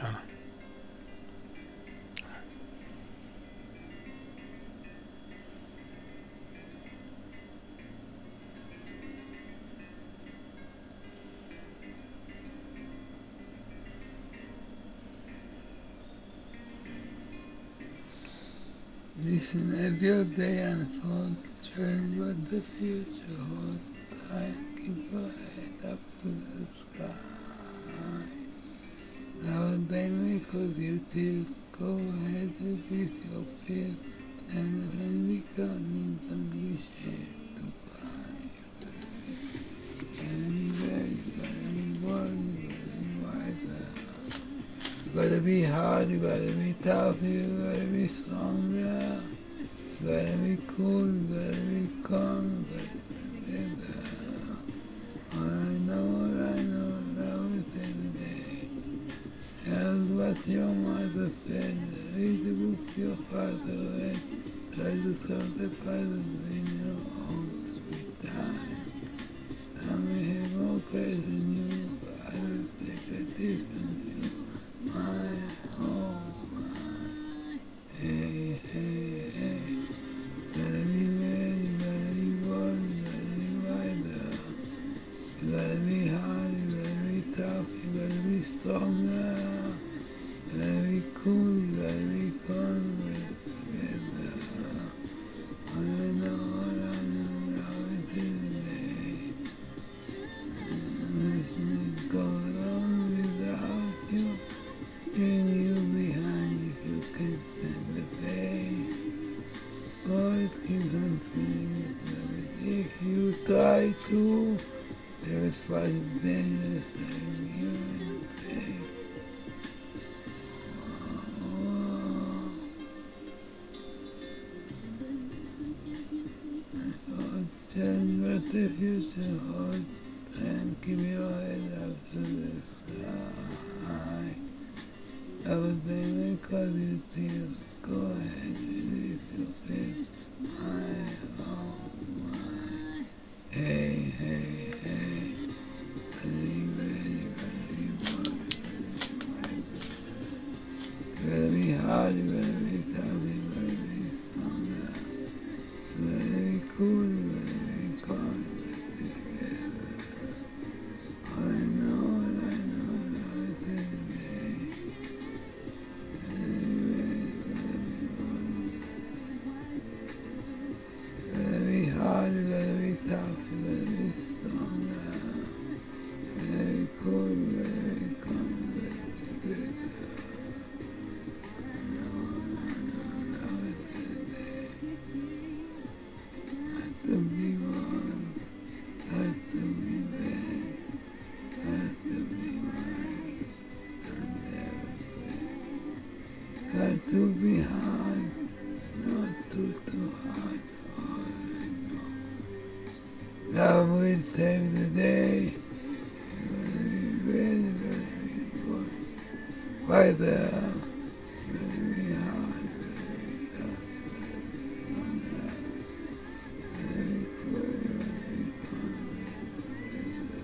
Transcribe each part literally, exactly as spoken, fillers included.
يلا. Listen every day unfolds, turn what the future holds. Try and keep your head up to the sky. Now they may cause you tears. Go ahead and live your fears. And when we coming, don't be ashamed to cry. And be very, very warm, very wiser. You gotta be hard, you gotta be tough, you gotta be stronger. You gotta be cool, you gotta be calm, you gotta be together. All I know, all I know, love is every day. And what your mother said, read the book your father read. Try to solve the puzzles in your own sweet time. Some may have more crazy than you, but others take a different view. My, oh my, hey, hey, hey. Gotta be ready, gotta be bold, you gotta be wiser. You gotta be hard, you gotta be tough, you gotta be stronger. You gotta be cool, you gotta be calm, you gotta be together. All I know, all I know, now is today. Nothing go wrong without you. Leaving you behind if you can stand the pace. Always keeps on spinning it up. If you try to, there is fire dangerous and you in pain. Change what the future holds and keep your head up to the sky. That was the may cause you tears. Go ahead and lift your fears. My, oh my. Hey, hey, hey. Gotta be ready, gotta be bold, you gotta be hard, you gotta be tough, you gotta be stronger. You gotta be cool, you gotta be calm, you gotta be together. All I know, all I know, now is every day. Gotta be ready, gotta be bold. You gotta be hard, you gotta be tough, you gotta be stronger. You gotta be cool, you gotta be calm, you gotta be together. I know, I know, now is every day. Got to be one, got to be bad, got to be wise, and never say. Got to be hard, not too, too hard, all I know. Love will save the day. You gotta be ready, you gotta be good. Wiser, you gotta be hard, you gotta be tough, you gotta be stronger. You gotta be cool, you gotta be calm, you gotta be together.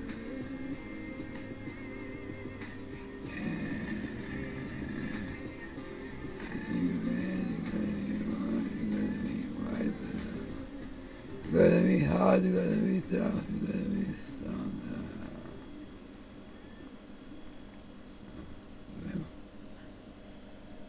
You gotta be ready, you gotta be bold, you gotta be wiser. You gotta be hard, you gotta be tough.